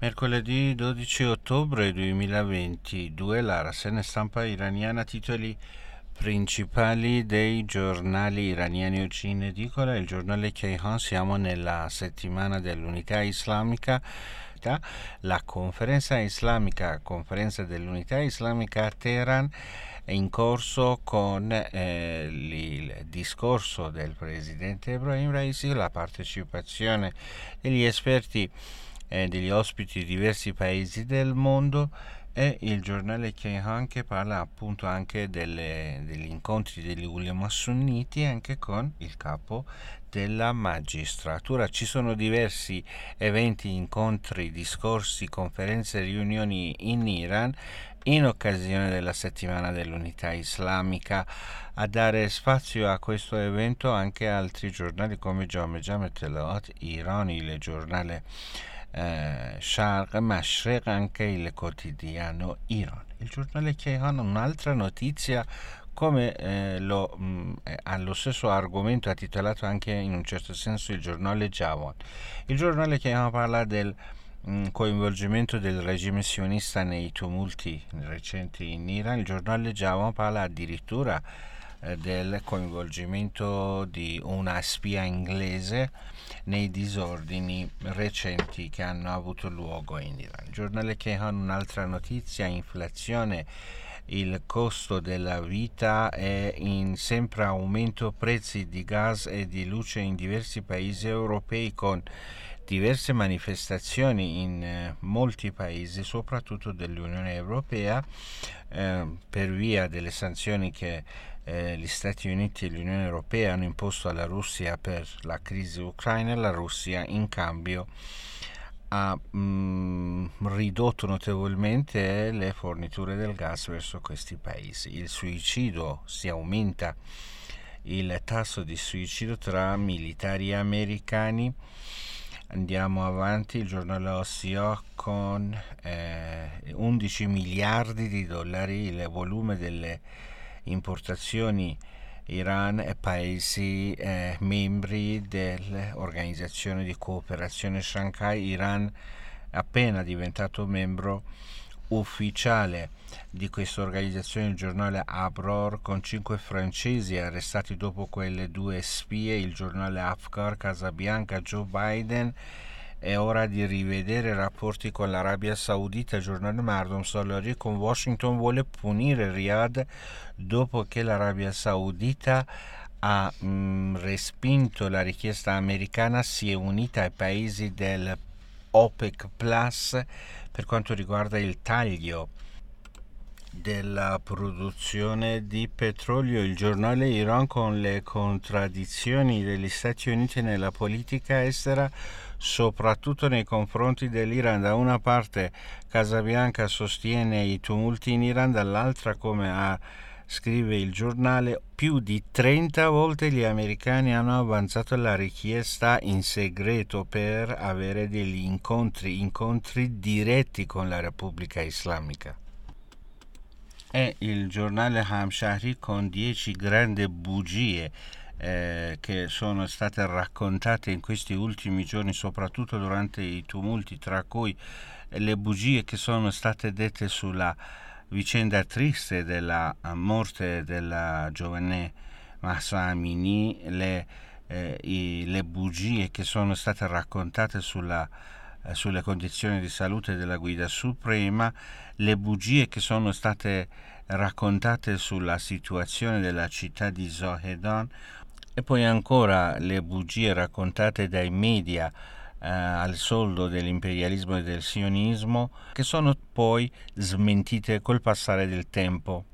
Mercoledì 12 ottobre 2022 la rassegna stampa iraniana titoli principali dei giornali iraniani oggi in edicola. Il giornale Kayhan, siamo nella settimana dell'unità islamica. La conferenza dell'unità islamica a Teheran è in corso con il discorso del presidente Ebrahim Raisi, la partecipazione degli esperti degli ospiti di diversi paesi del mondo, e il giornale Kayhan che parla appunto anche degli incontri degli ulema sunniti anche con il capo della magistratura. Ci sono diversi eventi, incontri, discorsi, conferenze, riunioni in Iran in occasione della settimana dell'unità islamica. A dare spazio a questo evento anche altri giornali come Jam Telat Irani, il giornale Sharq Mashriq, anche il quotidiano Iran. Il giornale Kayhan, un'altra notizia come ha lo stesso argomento, ha titolato anche in un certo senso il giornale Jawan. Il giornale Kayhan parla del coinvolgimento del regime sionista nei tumulti recenti in Iran. Il giornale Jawan parla addirittura del coinvolgimento di una spia inglese nei disordini recenti che hanno avuto luogo in Iran. Il giornale Kayhan, un'altra notizia: inflazione, il costo della vita è in sempre aumento, prezzi di gas e di luce in diversi paesi europei, con diverse manifestazioni in molti paesi, soprattutto dell'Unione Europea, per via delle sanzioni che gli Stati Uniti e l'Unione Europea hanno imposto alla Russia per la crisi ucraina. La Russia in cambio ha ridotto notevolmente le forniture del gas verso questi paesi. Il suicidio, si aumenta il tasso di suicidio tra militari americani. Andiamo avanti, il giornale OSIO con 11 miliardi di dollari il volume delle importazioni Iran e paesi membri dell'organizzazione di cooperazione Shanghai. Iran è appena diventato membro ufficiale di questa organizzazione. Il giornale Abror con 5 francesi arrestati dopo quelle 2 spie. Il giornale Afkar, Casa Bianca, Joe Biden, è ora di rivedere i rapporti con l'Arabia Saudita. Il giornale Mardom Solari con Washington vuole punire Riyadh dopo che l'Arabia Saudita ha respinto la richiesta americana, si è unita ai paesi del OPEC Plus per quanto riguarda il taglio della produzione di petrolio. Il giornale Iran con le contraddizioni degli Stati Uniti nella politica estera, soprattutto nei confronti dell'Iran. Da una parte Casa Bianca sostiene i tumulti in Iran, dall'altra, come scrive il giornale, più di 30 volte gli americani hanno avanzato la richiesta in segreto per avere degli incontri diretti con la Repubblica Islamica. E il giornale Hamshahri con 10 grandi bugie che sono state raccontate in questi ultimi giorni, soprattutto durante i tumulti, tra cui le bugie che sono state dette sulla vicenda triste della morte della giovane Mahsa Amini, le bugie che sono state raccontate sulle condizioni di salute della guida suprema, le bugie che sono state raccontate sulla situazione della città di Zohedan, e poi ancora le bugie raccontate dai media al soldo dell'imperialismo e del sionismo, che sono poi smentite col passare del tempo.